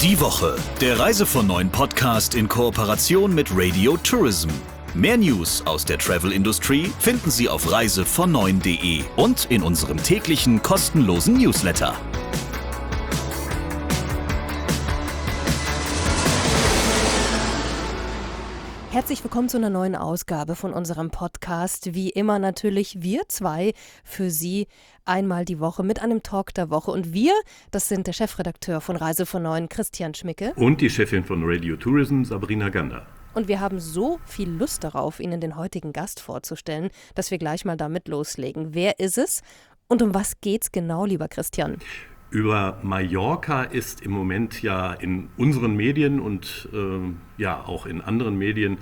Die Woche, der Reise von Neuen Podcast in Kooperation mit Radio Tourism. Mehr News aus der Travel-Industrie finden Sie auf reisevonneun.de und in unserem täglichen kostenlosen Newsletter. Herzlich willkommen zu einer neuen Ausgabe von unserem Podcast. Wie immer natürlich wir zwei für Sie einmal die Woche mit einem Talk der Woche. Und wir, das sind der Chefredakteur von Reise von Neuen, Christian Schmicke. Und die Chefin von Radio Tourism, Sabrina Gander. Und wir haben so viel Lust darauf, Ihnen den heutigen Gast vorzustellen, dass wir gleich mal damit loslegen. Wer ist es und um was geht's genau, lieber Christian? Über Mallorca ist im Moment ja in unseren Medien und auch in anderen Medien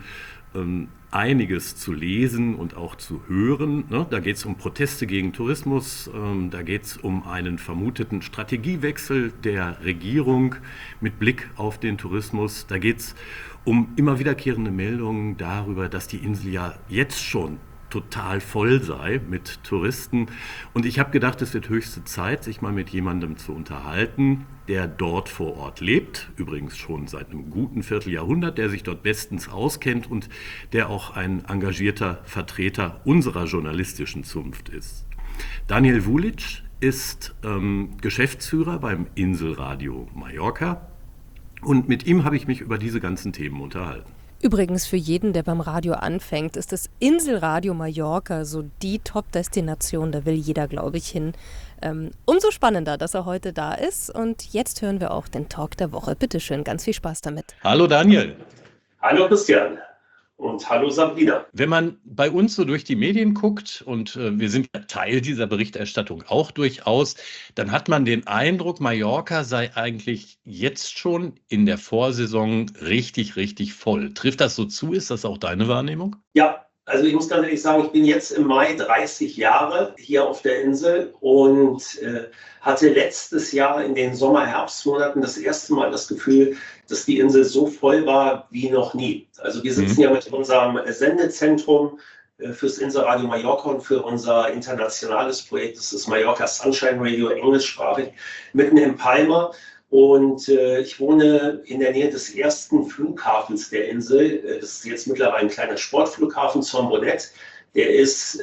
einiges zu lesen und auch zu hören. Ne? Da geht es um Proteste gegen Tourismus, da geht es um einen vermuteten Strategiewechsel der Regierung mit Blick auf den Tourismus. Da geht es um immer wiederkehrende Meldungen darüber, dass die Insel ja jetzt schon total voll sei mit Touristen. Und ich habe gedacht, es wird höchste Zeit, sich mal mit jemandem zu unterhalten, der dort vor Ort lebt, übrigens schon seit einem guten Vierteljahrhundert, der sich dort bestens auskennt und der auch ein engagierter Vertreter unserer journalistischen Zunft ist. Daniel Vulic ist Geschäftsführer beim Inselradio Mallorca und mit ihm habe ich mich über diese ganzen Themen unterhalten. Übrigens für jeden, der beim Radio anfängt, ist das Inselradio Mallorca so die Top-Destination, da will jeder, glaube ich, hin. Umso spannender, dass er heute da ist und jetzt hören wir auch den Talk der Woche. Bitte schön, ganz viel Spaß damit. Hallo Daniel. Hallo Christian. Und hallo Sabrina. Wenn man bei uns so durch die Medien guckt, und wir sind ja Teil dieser Berichterstattung auch durchaus, dann hat man den Eindruck, Mallorca sei eigentlich jetzt schon in der Vorsaison richtig, richtig voll. Trifft das so zu? Ist das auch deine Wahrnehmung? Ja, also ich muss ganz ehrlich sagen, ich bin jetzt im Mai 30 Jahre hier auf der Insel und hatte letztes Jahr in den Sommer-Herbstmonaten das erste Mal das Gefühl, dass die Insel so voll war wie noch nie. Also wir sitzen ja mit unserem Sendezentrum fürs Inselradio Mallorca und für unser internationales Projekt, das ist Mallorca Sunshine Radio, englischsprachig, mitten in Palma. Und ich wohne in der Nähe des ersten Flughafens der Insel. Das ist jetzt mittlerweile ein kleiner Sportflughafen, Son Bonnet. Der ist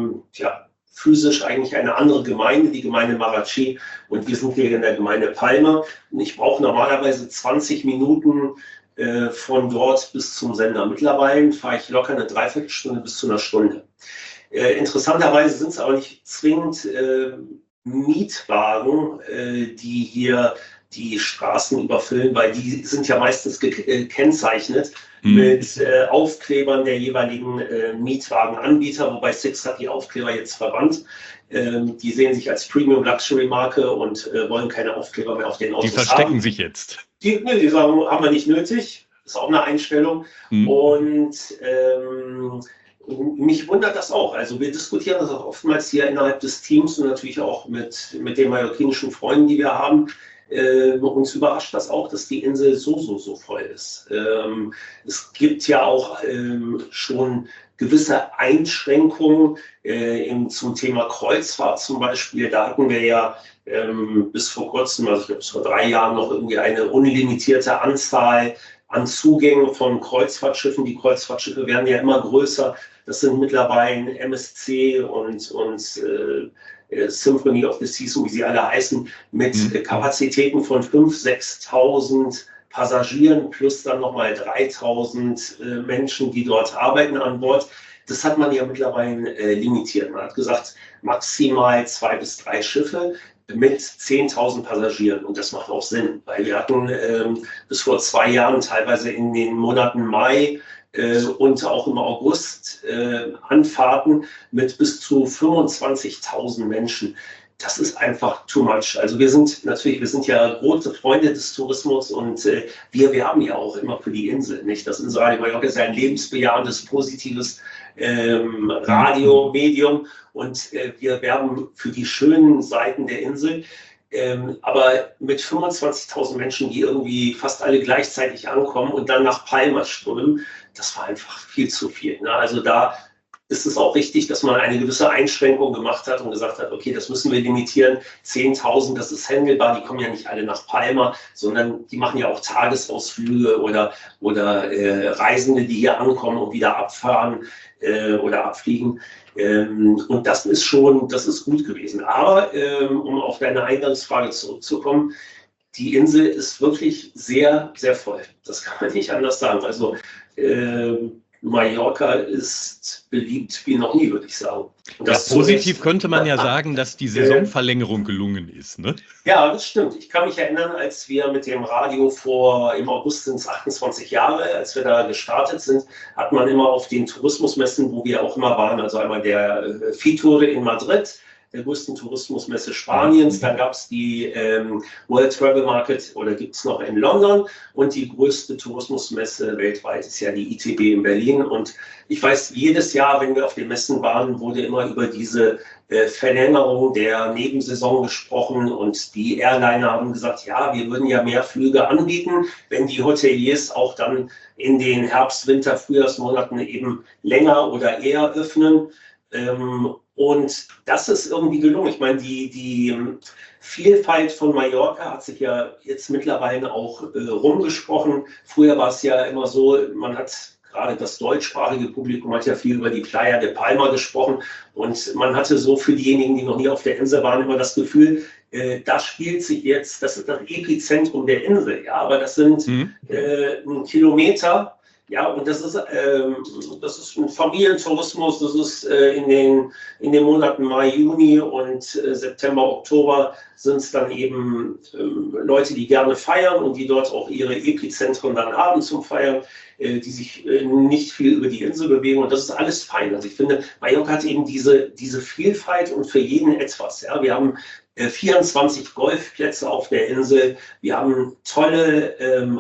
physisch eigentlich eine andere Gemeinde, die Gemeinde Marachi. Und wir sind hier in der Gemeinde Palma. Und ich brauche normalerweise 20 Minuten von dort bis zum Sender. Mittlerweile fahre ich locker eine Dreiviertelstunde bis zu einer Stunde. Interessanterweise sind es aber nicht zwingend Mietwagen, die hier die Straßen überfüllen, weil die sind ja meistens gekennzeichnet mit Aufklebern der jeweiligen Mietwagenanbieter, wobei Six hat die Aufkleber jetzt verbannt. Die sehen sich als Premium Luxury Marke und wollen keine Aufkleber mehr auf den Autos haben. Die verstecken sich jetzt. Die sagen, haben wir nicht nötig. Das ist auch eine Einstellung. Und mich wundert das auch. Also wir diskutieren das auch oftmals hier innerhalb des Teams und natürlich auch mit den mallorquinischen Freunden, die wir haben. Uns überrascht das auch, dass die Insel so voll ist. Es gibt ja auch schon gewisse Einschränkungen zum Thema Kreuzfahrt zum Beispiel. Da hatten wir ja bis vor kurzem, also ich glaube bis vor 3 Jahren, noch irgendwie eine unlimitierte Anzahl an Zugängen von Kreuzfahrtschiffen. Die Kreuzfahrtschiffe werden ja immer größer. Das sind mittlerweile MSC und Symphony of the Seas, wie sie alle heißen, mit Kapazitäten von 5.000, 6.000 Passagieren plus dann nochmal 3.000 Menschen, die dort arbeiten an Bord. Das hat man ja mittlerweile limitiert. Man hat gesagt, maximal 2 bis 3 Schiffe mit 10.000 Passagieren. Und das macht auch Sinn, weil wir hatten bis vor 2 Jahren teilweise in den Monaten Mai und auch im August Anfahrten mit bis zu 25.000 Menschen. Das ist einfach too much. Also wir sind ja große Freunde des Tourismus und wir werben ja auch immer für die Insel, nicht? Das Inselradio Mallorca ist ja ein lebensbejahendes, positives Radiomedium und wir werben für die schönen Seiten der Insel. Aber mit 25.000 Menschen, die irgendwie fast alle gleichzeitig ankommen und dann nach Palma strömen, das war einfach viel zu viel. Ne? Also da ist es auch richtig, dass man eine gewisse Einschränkung gemacht hat und gesagt hat, okay, das müssen wir limitieren. 10.000, das ist handelbar, die kommen ja nicht alle nach Palma, sondern die machen ja auch Tagesausflüge oder Reisende, die hier ankommen und wieder abfahren oder abfliegen. Und das ist gut gewesen. Aber um auf deine Eingangsfrage zurückzukommen, die Insel ist wirklich sehr, sehr voll. Das kann man nicht anders sagen. Also Mallorca ist beliebt wie noch nie, würde ich sagen. Positiv könnte man ja sagen, dass die Saisonverlängerung gelungen ist, ne? Ja, das stimmt. Ich kann mich erinnern, als wir mit dem Radio im August sind es 28 Jahre, als wir da gestartet sind, hat man immer auf den Tourismusmessen, wo wir auch immer waren, also einmal der Fitur in Madrid, der größten Tourismusmesse Spaniens. Dann gab es die World Travel Market, oder gibt es noch in London, und die größte Tourismusmesse weltweit ist ja die ITB in Berlin. Und ich weiß, jedes Jahr, wenn wir auf den Messen waren, wurde immer über diese Verlängerung der Nebensaison gesprochen, und die Airliner haben gesagt, ja, wir würden ja mehr Flüge anbieten, wenn die Hoteliers auch dann in den Herbst-, Winter-, Frühjahrsmonaten eben länger oder eher öffnen. Und das ist irgendwie gelungen. Ich meine, die Vielfalt von Mallorca hat sich ja jetzt mittlerweile auch rumgesprochen. Früher war es ja immer so, man hat gerade das deutschsprachige Publikum hat ja viel über die Playa de Palma gesprochen, und man hatte so für diejenigen, die noch nie auf der Insel waren, immer das Gefühl, das spielt sich jetzt, das ist das Epizentrum der Insel, ja, aber das sind ein Kilometer. Ja, und das ist ein Familientourismus, das ist in den Monaten Mai, Juni und September, Oktober sind es dann eben Leute, die gerne feiern und die dort auch ihre Epizentren dann haben zum Feiern, die sich nicht viel über die Insel bewegen, und das ist alles fein. Also ich finde, Mallorca hat eben diese Vielfalt und für jeden etwas. Ja, wir haben 24 Golfplätze auf der Insel. Wir haben tolle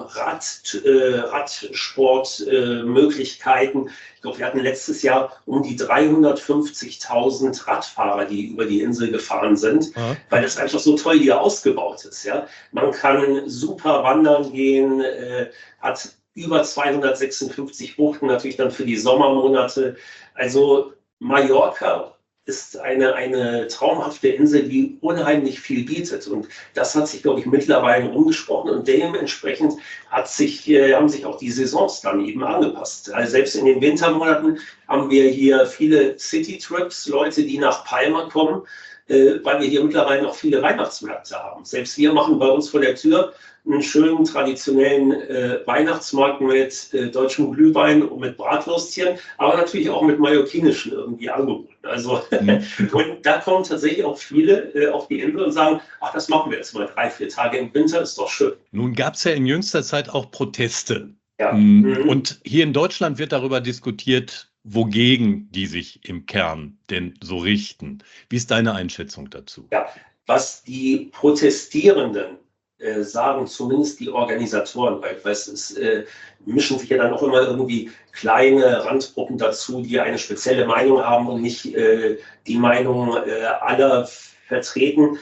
Radsportmöglichkeiten. Ich glaube, wir hatten letztes Jahr um die 350.000 Radfahrer, die über die Insel gefahren sind, weil das einfach so toll hier ausgebaut ist. Ja? Man kann super wandern gehen, hat über 256 Buchten, natürlich dann für die Sommermonate. Also Mallorca ist eine traumhafte Insel, die unheimlich viel bietet. Und das hat sich, glaube ich, mittlerweile umgesprochen. Und dementsprechend haben sich auch die Saisons dann eben angepasst. Also selbst in den Wintermonaten haben wir hier viele City-Trips, Leute, die nach Palma kommen, weil wir hier mittlerweile noch viele Weihnachtsmärkte haben. Selbst wir machen bei uns vor der Tür einen schönen traditionellen Weihnachtsmarkt mit deutschem Glühwein und mit Bratwürstchen, aber natürlich auch mit mallorquinischen irgendwie Angeboten. Also und da kommen tatsächlich auch viele auf die Insel und sagen, ach, das machen wir jetzt mal 3-4 Tage im Winter, ist doch schön. Nun gab es ja in jüngster Zeit auch Proteste. Ja. Und hier in Deutschland wird darüber diskutiert, wogegen die sich im Kern denn so richten. Wie ist deine Einschätzung dazu? Ja, was die Protestierenden sagen, zumindest die Organisatoren, weil es mischen sich ja dann auch immer irgendwie kleine Randgruppen dazu, die eine spezielle Meinung haben und nicht die Meinung aller vertreten.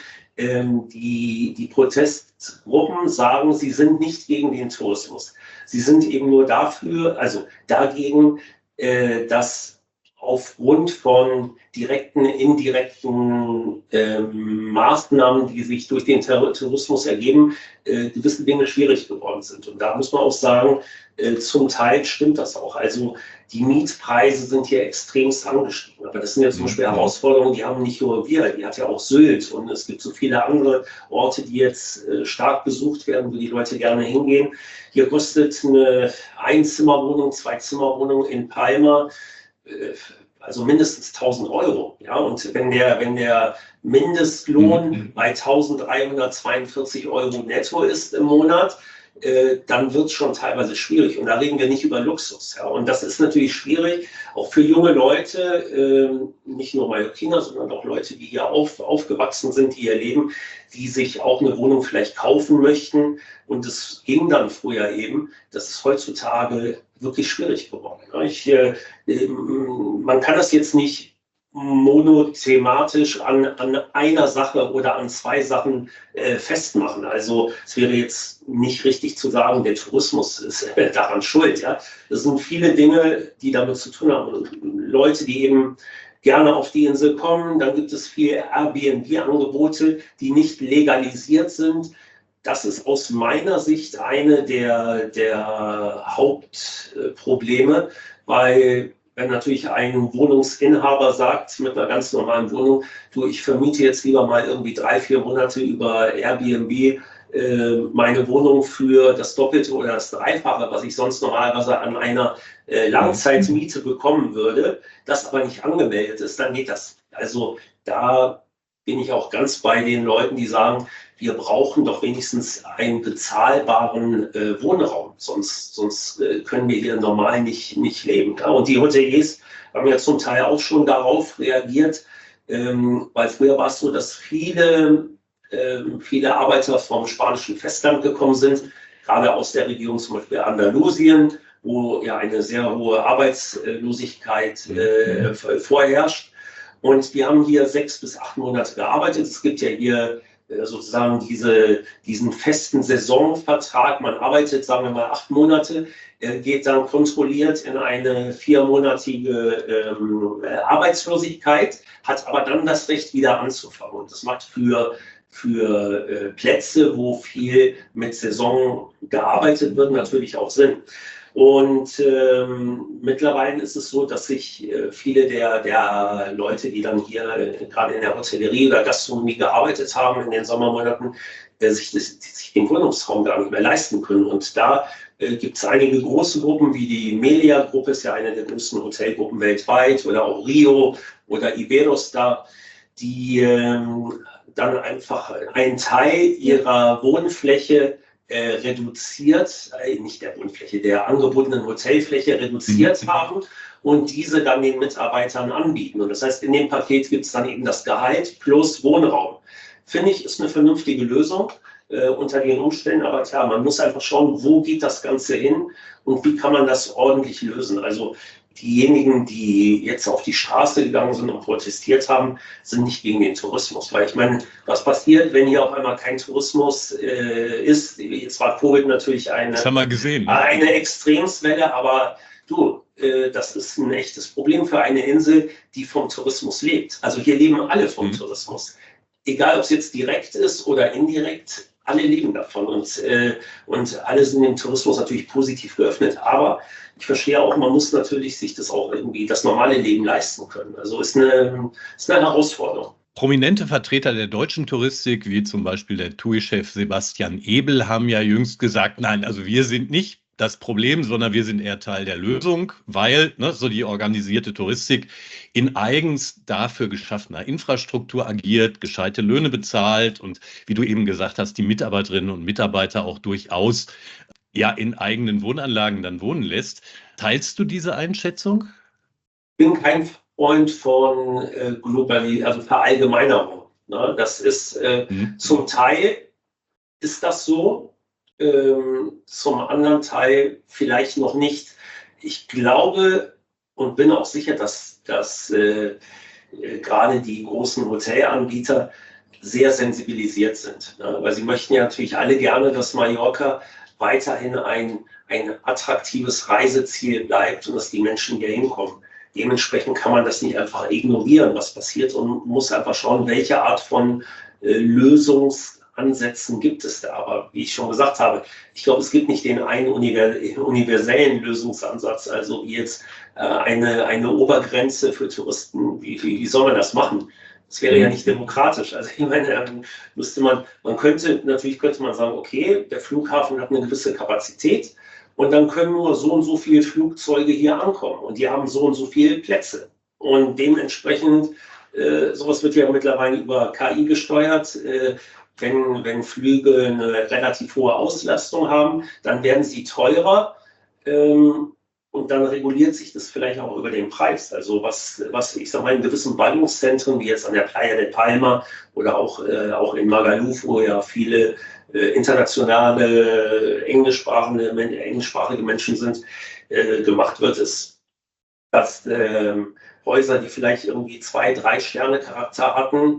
Die Protestgruppen sagen, sie sind nicht gegen den Tourismus. Sie sind eben nur dagegen, dass aufgrund von direkten, indirekten Maßnahmen, die sich durch den Tourismus ergeben, gewisse Dinge schwierig geworden sind. Und da muss man auch sagen, zum Teil stimmt das auch. Also die Mietpreise sind hier extremst angestiegen. Aber das sind ja zum Beispiel Herausforderungen, die haben nicht nur wir, die hat ja auch Sylt. Und es gibt so viele andere Orte, die jetzt stark besucht werden, wo die Leute gerne hingehen. Hier kostet eine Einzimmerwohnung, Zweizimmerwohnung in Palma also mindestens 1.000 Euro. Ja? Und wenn der Mindestlohn bei 1.342 Euro netto ist im Monat, dann wird es schon teilweise schwierig. Und da reden wir nicht über Luxus. Ja? Und das ist natürlich schwierig, auch für junge Leute, nicht nur Mallorquiner, sondern auch Leute, die hier aufgewachsen sind, die hier leben, die sich auch eine Wohnung vielleicht kaufen möchten. Und es ging dann früher eben, das ist heutzutage wirklich schwierig geworden. Man kann das jetzt nicht monothematisch an einer Sache oder an 2 Sachen festmachen. Also es wäre jetzt nicht richtig zu sagen, der Tourismus ist daran schuld. Ja? Das sind viele Dinge, die damit zu tun haben. Leute, die eben gerne auf die Insel kommen. Dann gibt es viele Airbnb-Angebote, die nicht legalisiert sind. Das ist aus meiner Sicht eine der Hauptprobleme, weil wenn natürlich ein Wohnungsinhaber sagt mit einer ganz normalen Wohnung, du, ich vermiete jetzt lieber mal irgendwie 3-4 Monate über Airbnb meine Wohnung für das Doppelte oder das Dreifache, was ich sonst normalerweise an einer Langzeitmiete bekommen würde, das aber nicht angemeldet ist, dann geht das. Also da bin ich auch ganz bei den Leuten, die sagen, wir brauchen doch wenigstens einen bezahlbaren Wohnraum, sonst können wir hier normal nicht leben. Ja? Und die Hoteliers haben ja zum Teil auch schon darauf reagiert, weil früher war es so, dass viele Arbeiter vom spanischen Festland gekommen sind, gerade aus der Region zum Beispiel Andalusien, wo ja eine sehr hohe Arbeitslosigkeit vorherrscht. Und die haben hier 6 bis 8 Monate gearbeitet. Es gibt ja hier sozusagen diesen festen Saisonvertrag. Man arbeitet, sagen wir mal, 8 Monate, geht dann kontrolliert in eine 4-monatige Arbeitslosigkeit, hat aber dann das Recht, wieder anzufangen. Und das macht für Plätze, wo viel mit Saison gearbeitet wird, natürlich auch Sinn. Und mittlerweile ist es so, dass sich viele der Leute, die dann hier gerade in der Hotellerie oder Gastronomie gearbeitet haben in den Sommermonaten, sich den Wohnungsraum gar nicht mehr leisten können. Und da gibt es einige große Gruppen, wie die Melia-Gruppe, ist ja eine der größten Hotelgruppen weltweit, oder auch Rio oder Iberostar, die dann einfach einen Teil ihrer Wohnfläche reduziert, nicht der Wohnfläche, der angebotenen Hotelfläche reduziert haben und diese dann den Mitarbeitern anbieten. Und das heißt, in dem Paket gibt es dann eben das Gehalt plus Wohnraum. Finde ich, ist eine vernünftige Lösung unter den Umständen, aber klar, man muss einfach schauen, wo geht das Ganze hin und wie kann man das ordentlich lösen. Also diejenigen, die jetzt auf die Straße gegangen sind und protestiert haben, sind nicht gegen den Tourismus. Weil ich meine, was passiert, wenn hier auf einmal kein Tourismus ist? Jetzt war Covid natürlich eine Extremswelle, aber du, das ist ein echtes Problem für eine Insel, die vom Tourismus lebt. Also hier leben alle vom Tourismus. Egal, ob es jetzt direkt ist oder indirekt, alle leben davon und alle sind dem Tourismus natürlich positiv geöffnet. Aber ich verstehe auch, man muss natürlich sich das auch irgendwie, das normale Leben leisten können. Also ist eine Herausforderung. Prominente Vertreter der deutschen Touristik, wie zum Beispiel der TUI-Chef Sebastian Ebel, haben ja jüngst gesagt, nein, also wir sind nicht das Problem, sondern wir sind eher Teil der Lösung, weil so die organisierte Touristik in eigens dafür geschaffener Infrastruktur agiert, gescheite Löhne bezahlt und wie du eben gesagt hast, die Mitarbeiterinnen und Mitarbeiter auch durchaus ja in eigenen Wohnanlagen dann wohnen lässt. Teilst du diese Einschätzung? Ich bin kein Freund von also Verallgemeinerung. Ne? Das ist zum Teil ist das so, zum anderen Teil vielleicht noch nicht. Ich glaube und bin auch sicher, dass gerade die großen Hotelanbieter sehr sensibilisiert sind. Ne? Weil sie möchten ja natürlich alle gerne, dass Mallorca weiterhin ein attraktives Reiseziel bleibt und dass die Menschen hier hinkommen. Dementsprechend kann man das nicht einfach ignorieren, was passiert, und muss einfach schauen, welche Art von Lösungsansätzen gibt es da. Aber wie ich schon gesagt habe, ich glaube, es gibt nicht den einen universellen Lösungsansatz, also wie jetzt eine Obergrenze für Touristen. Wie soll man das machen? Das wäre ja nicht demokratisch. Also ich meine, könnte man sagen, okay, der Flughafen hat eine gewisse Kapazität und dann können nur so und so viele Flugzeuge hier ankommen und die haben so und so viele Plätze. Und dementsprechend, sowas wird ja mittlerweile über KI gesteuert. Wenn Flüge eine relativ hohe Auslastung haben, dann werden sie teurer. Und dann reguliert sich das vielleicht auch über den Preis. Also was ich sage mal, in gewissen Ballungszentren, wie jetzt an der Playa de Palma oder auch in Magaluf, wo ja viele internationale englischsprachige Menschen sind, gemacht wird, ist, dass Häuser, die vielleicht irgendwie 2-3 Sterne Charakter hatten,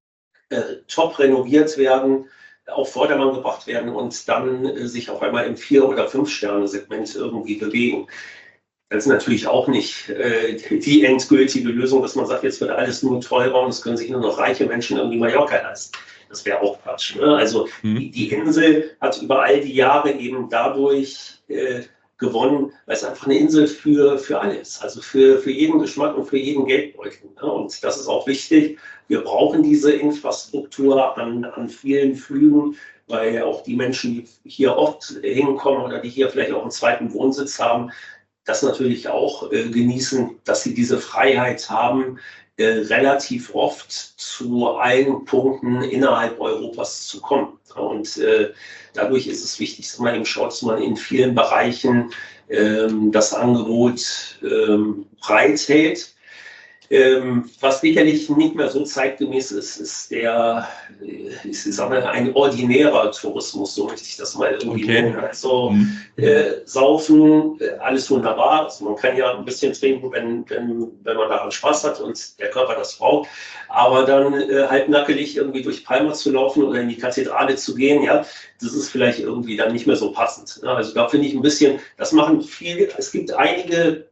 top renoviert werden, auf Vordermann gebracht werden und dann sich auf einmal im 4- oder 5-Sterne-Segment irgendwie bewegen. Das ist natürlich auch nicht die endgültige Lösung, dass man sagt, jetzt wird alles nur teurer und es können sich nur noch reiche Menschen irgendwie Mallorca leisten. Das wäre auch Quatsch. Ne? Also die Insel hat über all die Jahre eben dadurch gewonnen, weil es einfach eine Insel für alle ist. Also für jeden Geschmack und für jeden Geldbeutel. Ne? Und das ist auch wichtig. Wir brauchen diese Infrastruktur an vielen Flügen, weil auch die Menschen, die hier oft hinkommen oder die hier vielleicht auch einen zweiten Wohnsitz haben, das natürlich auch genießen, dass sie diese Freiheit haben, relativ oft zu allen Punkten innerhalb Europas zu kommen. Und dadurch ist es wichtig, dass man eben schaut, dass man in vielen Bereichen das Angebot breit hält. Was sicherlich nicht mehr so zeitgemäß ist, ist ich sag mal, ein ordinärer Tourismus, so möchte ich das mal irgendwie nennen. Also Saufen, alles wunderbar. Also man kann ja ein bisschen trinken, wenn man daran Spaß hat und der Körper das braucht. Aber dann halbnackelig irgendwie durch Palma zu laufen oder in die Kathedrale zu gehen, ja, das ist vielleicht irgendwie dann nicht mehr so passend. Also da finde ich ein bisschen, das machen viele, es gibt einige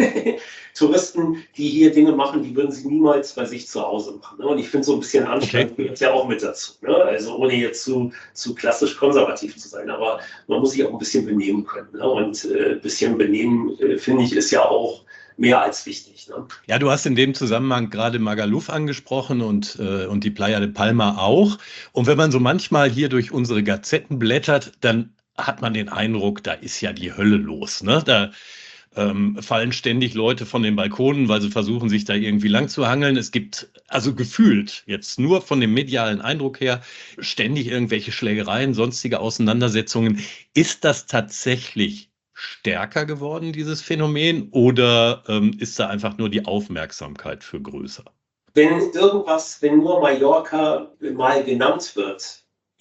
Touristen, die hier Dinge machen, die würden sie niemals bei sich zu Hause machen. Ne? Und ich finde, so ein bisschen Anstand gehört ja auch mit dazu. Ne? Also ohne jetzt zu klassisch konservativ zu sein. Aber man muss sich auch ein bisschen benehmen können. Ne? Und ein bisschen benehmen, finde ich, ist ja auch mehr als wichtig. Ne? Ja, du hast in dem Zusammenhang gerade Magaluf angesprochen und die Playa de Palma auch. Und wenn man so manchmal hier durch unsere Gazetten blättert, dann hat man den Eindruck, da ist ja die Hölle los. Ne? Da fallen ständig Leute von den Balkonen, weil sie versuchen, sich da irgendwie lang zu hangeln. Es gibt also gefühlt, jetzt nur von dem medialen Eindruck her, ständig irgendwelche Schlägereien, sonstige Auseinandersetzungen. Ist das tatsächlich stärker geworden, dieses Phänomen, oder ist da einfach nur die Aufmerksamkeit für größer? Wenn nur Mallorca mal genannt wird,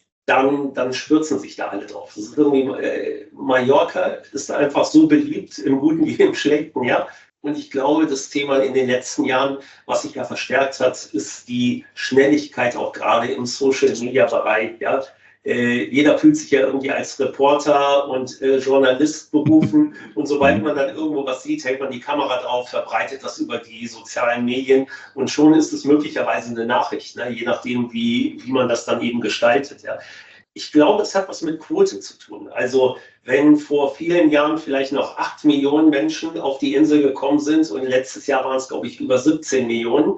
dann stürzen sich da alle drauf. Das ist irgendwie, Mallorca ist einfach so beliebt, im Guten wie im Schlechten, ja. Und ich glaube, das Thema in den letzten Jahren, was sich ja verstärkt hat, ist die Schnelligkeit auch gerade im Social-Media-Bereich, ja. Jeder fühlt sich ja irgendwie als Reporter und Journalist berufen. Und sobald man dann irgendwo was sieht, hält man die Kamera drauf, verbreitet das über die sozialen Medien und schon ist es möglicherweise eine Nachricht, ne? Je nachdem, wie man das dann eben gestaltet. Ja. Ich glaube, es hat was mit Quote zu tun. Also wenn vor vielen Jahren vielleicht noch 8 Millionen Menschen auf die Insel gekommen sind und letztes Jahr waren es, glaube ich, über 17 Millionen,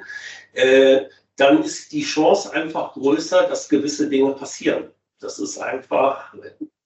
dann ist die Chance einfach größer, dass gewisse Dinge passieren. Das ist einfach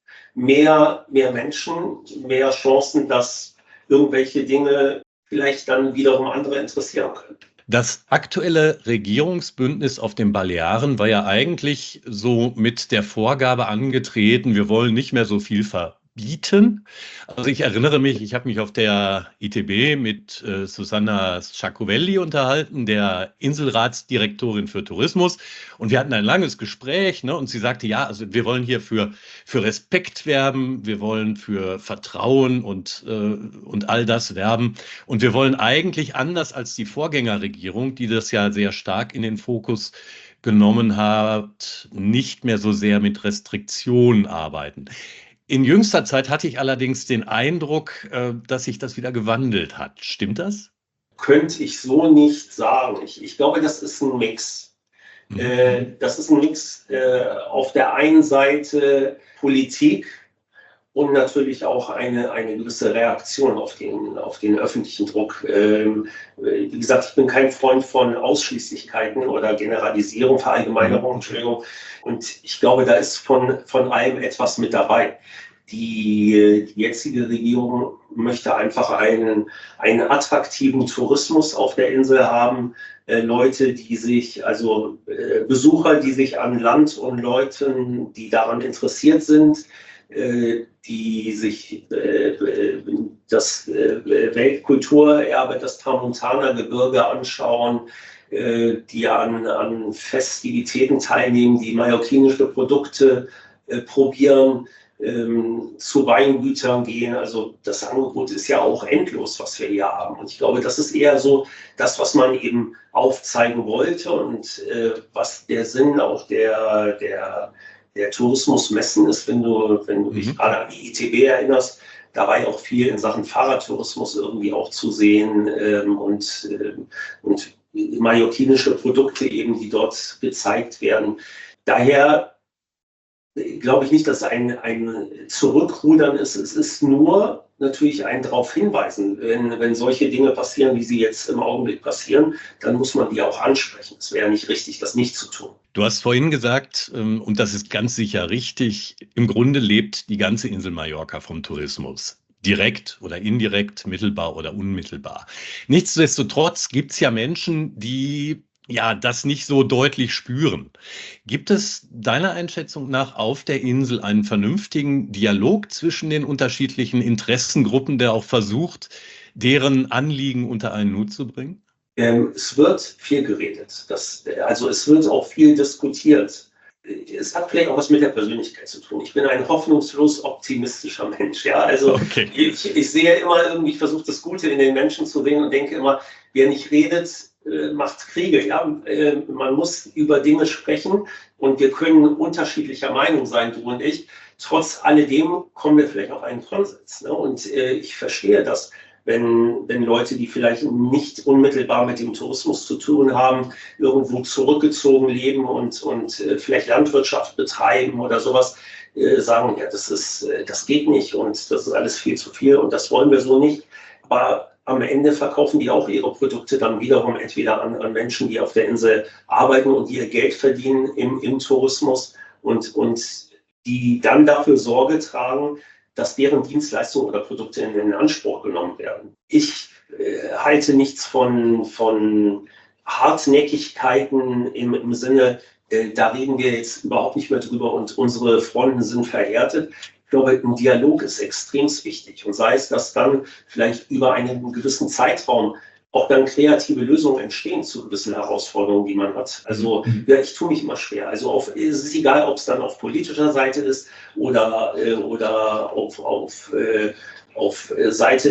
mehr Menschen, mehr Chancen, dass irgendwelche Dinge vielleicht dann wiederum andere interessieren können. Das aktuelle Regierungsbündnis auf den Balearen war ja eigentlich so mit der Vorgabe angetreten, wir wollen nicht mehr so viel verbieten. Also ich erinnere mich, ich habe mich auf der ITB mit Susanna Sciacovelli unterhalten, der Inselratsdirektorin für Tourismus. Und wir hatten ein langes Gespräch, ne? Und sie sagte, ja, also wir wollen hier für Respekt werben, wir wollen für Vertrauen und all das werben. Und wir wollen eigentlich anders als die Vorgängerregierung, die das ja sehr stark in den Fokus genommen hat, nicht mehr so sehr mit Restriktionen arbeiten. In jüngster Zeit hatte ich allerdings den Eindruck, dass sich das wieder gewandelt hat. Stimmt das? Könnte ich so nicht sagen. Ich glaube, das ist ein Mix. Das ist ein Mix auf der einen Seite Politik und natürlich auch eine gewisse Reaktion auf den öffentlichen Druck. Wie gesagt, ich bin kein Freund von Ausschließlichkeiten oder Generalisierung, Verallgemeinerung, Entschuldigung. Und ich glaube, da ist von allem etwas mit dabei. Die jetzige Regierung möchte einfach einen attraktiven Tourismus auf der Insel haben. Leute, Besucher, die sich an Land und Leuten, die daran interessiert sind, die sich das Weltkulturerbe, das Tramontana-Gebirge anschauen, die an Festivitäten teilnehmen, die mallorquinische Produkte probieren, zu Weingütern gehen. Also das Angebot ist ja auch endlos, was wir hier haben. Und ich glaube, das ist eher so das, was man eben aufzeigen wollte und was der Sinn auch der Tourismusmessen ist, wenn du dich gerade an die ITB erinnerst, Da war ja auch viel in Sachen Fahrradtourismus irgendwie auch zu sehen und mallorquinische Produkte eben, die dort gezeigt werden. Daher glaube ich nicht, dass ein Zurückrudern ist. Es ist nur natürlich ein darauf hinweisen, wenn solche Dinge passieren, wie sie jetzt im Augenblick passieren, dann muss man die auch ansprechen. Es wäre nicht richtig, das nicht zu tun. Du hast vorhin gesagt, und das ist ganz sicher richtig, im Grunde lebt die ganze Insel Mallorca vom Tourismus. Direkt oder indirekt, mittelbar oder unmittelbar. Nichtsdestotrotz gibt es ja Menschen, die das nicht so deutlich spüren. Gibt es deiner Einschätzung nach auf der Insel einen vernünftigen Dialog zwischen den unterschiedlichen Interessengruppen, der auch versucht, deren Anliegen unter einen Hut zu bringen? Es wird viel geredet. Also es wird auch viel diskutiert. Es hat vielleicht auch was mit der Persönlichkeit zu tun. Ich bin ein hoffnungslos optimistischer Mensch. Ja? Also okay. Ich sehe immer irgendwie, ich versuche das Gute in den Menschen zu sehen und denke immer, wer nicht redet, macht Kriege. Ja? Man muss über Dinge sprechen und wir können unterschiedlicher Meinung sein, du und ich. Trotz alledem kommen wir vielleicht auf einen Konsens. Ne? Und ich verstehe das, wenn Leute, die vielleicht nicht unmittelbar mit dem Tourismus zu tun haben, irgendwo zurückgezogen leben und vielleicht Landwirtschaft betreiben oder sowas, sagen, ja, das geht nicht und das ist alles viel zu viel und das wollen wir so nicht. Aber am Ende verkaufen die auch ihre Produkte dann wiederum entweder an Menschen, die auf der Insel arbeiten und die ihr Geld verdienen im Tourismus und die dann dafür Sorge tragen, dass deren Dienstleistungen oder Produkte in Anspruch genommen werden. Ich halte nichts von Hartnäckigkeiten im Sinne, da reden wir jetzt überhaupt nicht mehr drüber und unsere Fronten sind verhärtet. Ich glaube, ein Dialog ist extrem wichtig und sei es, dass dann vielleicht über einen gewissen Zeitraum auch dann kreative Lösungen entstehen zu gewissen Herausforderungen, die man hat. Also ich tue mich immer schwer. Also es ist egal, ob es dann auf politischer Seite ist oder auf Seite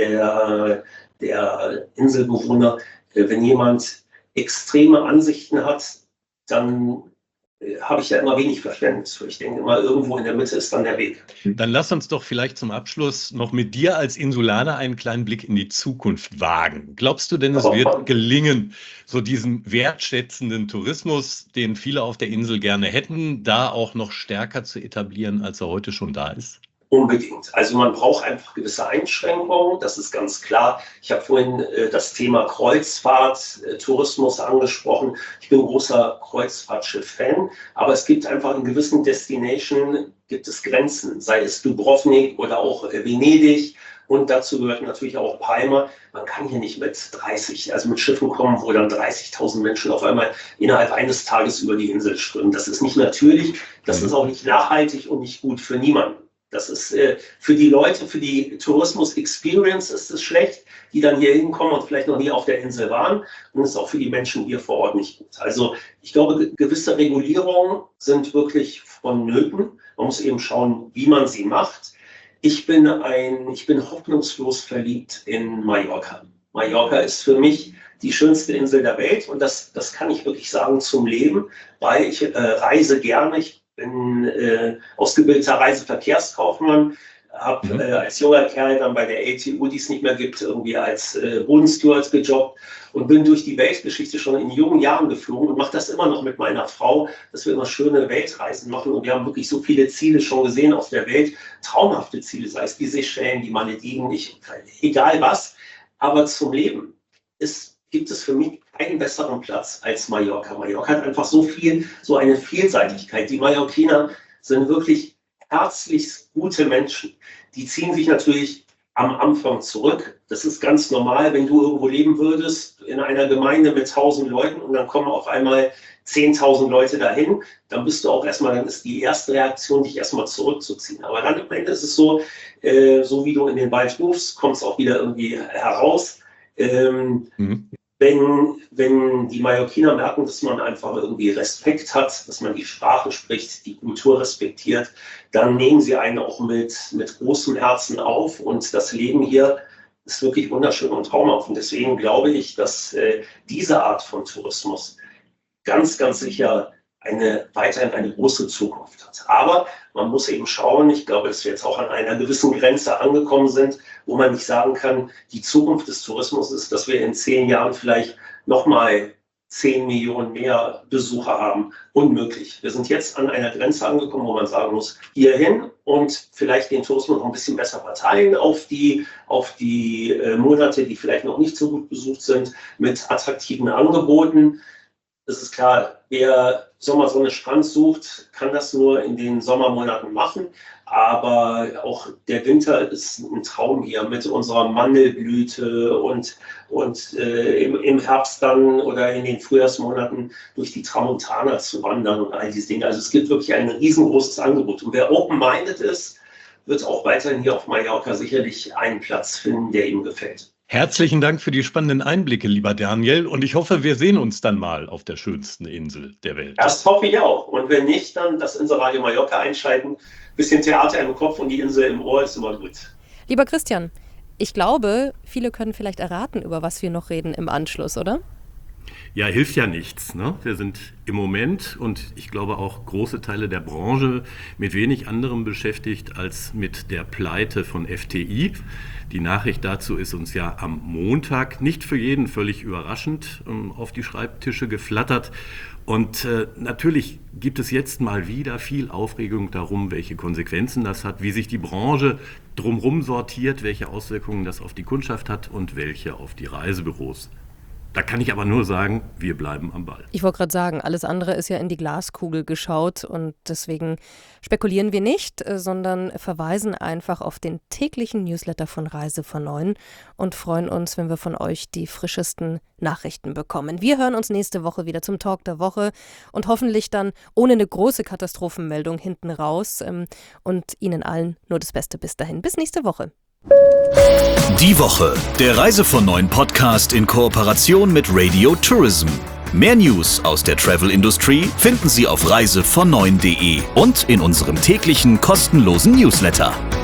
der Inselbewohner. Wenn jemand extreme Ansichten hat, dann habe ich da immer wenig Verständnis für. Ich denke immer, irgendwo in der Mitte ist dann der Weg. Dann lass uns doch vielleicht zum Abschluss noch mit dir als Insulaner einen kleinen Blick in die Zukunft wagen. Glaubst du denn, es wird gelingen, so diesen wertschätzenden Tourismus, den viele auf der Insel gerne hätten, da auch noch stärker zu etablieren, als er heute schon da ist? Unbedingt. Also man braucht einfach gewisse Einschränkungen, das ist ganz klar. Ich habe vorhin das Thema Kreuzfahrt, Tourismus angesprochen. Ich bin großer Kreuzfahrtschiff-Fan, aber es gibt einfach in gewissen Destinationen gibt es Grenzen, sei es Dubrovnik oder auch Venedig. Und dazu gehört natürlich auch Palma. Man kann hier nicht mit mit Schiffen kommen, wo dann 30.000 Menschen auf einmal innerhalb eines Tages über die Insel strömen. Das ist nicht natürlich, das ist auch nicht nachhaltig und nicht gut für niemanden. Das ist für die Leute, für die Tourismus-Experience ist es schlecht, die dann hier hinkommen und vielleicht noch nie auf der Insel waren. Und es ist auch für die Menschen hier vor Ort nicht gut. Also ich glaube, gewisse Regulierungen sind wirklich vonnöten. Man muss eben schauen, wie man sie macht. Ich bin hoffnungslos verliebt in Mallorca. Mallorca ist für mich die schönste Insel der Welt und das kann ich wirklich sagen zum Leben, weil ich reise gerne. Ich bin ausgebildeter Reiseverkehrskaufmann, habe als junger Kerl dann bei der LTU, die es nicht mehr gibt, irgendwie als Bodensteward gejobbt und bin durch die Weltgeschichte schon in jungen Jahren geflogen und mache das immer noch mit meiner Frau, dass wir immer schöne Weltreisen machen und wir haben wirklich so viele Ziele schon gesehen auf der Welt, traumhafte Ziele, sei es die Seychellen, die Malediven, egal was, aber zum Leben gibt es für mich keinen besseren Platz als Mallorca. Mallorca hat einfach so eine Vielseitigkeit. Die Mallorquiner sind wirklich herzlich gute Menschen. Die ziehen sich natürlich am Anfang zurück. Das ist ganz normal, wenn du irgendwo leben würdest, in einer Gemeinde mit 1.000 Leuten und dann kommen auf einmal 10.000 Leute dahin, dann ist die erste Reaktion, dich erstmal zurückzuziehen. Aber dann am Ende ist es so wie du in den Wald rufst, kommt es auch wieder irgendwie heraus. Wenn die Mallorquiner merken, dass man einfach irgendwie Respekt hat, dass man die Sprache spricht, die Kultur respektiert, dann nehmen sie einen auch mit großem Herzen auf und das Leben hier ist wirklich wunderschön und traumhaft. Und deswegen glaube ich, dass diese Art von Tourismus ganz, ganz sicher weiterhin eine große Zukunft hat. Aber man muss eben schauen, ich glaube, dass wir jetzt auch an einer gewissen Grenze angekommen sind, wo man nicht sagen kann, die Zukunft des Tourismus ist, dass wir in 10 Jahren vielleicht nochmal 10 Millionen mehr Besucher haben. Unmöglich. Wir sind jetzt an einer Grenze angekommen, wo man sagen muss, hierhin und vielleicht den Tourismus noch ein bisschen besser verteilen auf die Monate, die vielleicht noch nicht so gut besucht sind, mit attraktiven Angeboten. Es ist klar, wer Sommersonne Strand sucht, kann das nur in den Sommermonaten machen. Aber auch der Winter ist ein Traum hier mit unserer Mandelblüte und im Herbst dann oder in den Frühjahrsmonaten durch die Tramontana zu wandern und all diese Dinge. Also es gibt wirklich ein riesengroßes Angebot. Und wer open-minded ist, wird auch weiterhin hier auf Mallorca sicherlich einen Platz finden, der ihm gefällt. Herzlichen Dank für die spannenden Einblicke, lieber Daniel. Und ich hoffe, wir sehen uns dann mal auf der schönsten Insel der Welt. Das hoffe ich auch. Und wenn nicht, dann das Inselradio Mallorca einschalten. Bisschen Theater im Kopf und die Insel im Ohr ist immer gut. Lieber Christian, ich glaube, viele können vielleicht erraten, über was wir noch reden im Anschluss, oder? Ja, hilft ja nichts, ne? Wir sind im Moment und ich glaube auch große Teile der Branche mit wenig anderem beschäftigt als mit der Pleite von FTI. Die Nachricht dazu ist uns ja am Montag, nicht für jeden völlig überraschend, auf die Schreibtische geflattert. Und natürlich gibt es jetzt mal wieder viel Aufregung darum, welche Konsequenzen das hat, wie sich die Branche drumherum sortiert, welche Auswirkungen das auf die Kundschaft hat und welche auf die Reisebüros. Da kann ich aber nur sagen, wir bleiben am Ball. Ich wollte gerade sagen, alles andere ist ja in die Glaskugel geschaut und deswegen spekulieren wir nicht, sondern verweisen einfach auf den täglichen Newsletter von Reise von 9 und freuen uns, wenn wir von euch die frischesten Nachrichten bekommen. Wir hören uns nächste Woche wieder zum Talk der Woche und hoffentlich dann ohne eine große Katastrophenmeldung hinten raus und Ihnen allen nur das Beste bis dahin. Bis nächste Woche. Die Woche, der Reise von 9 Podcast in Kooperation mit Radio Tourism. Mehr News aus der Travel Industry finden Sie auf reisevon9.de und in unserem täglichen kostenlosen Newsletter.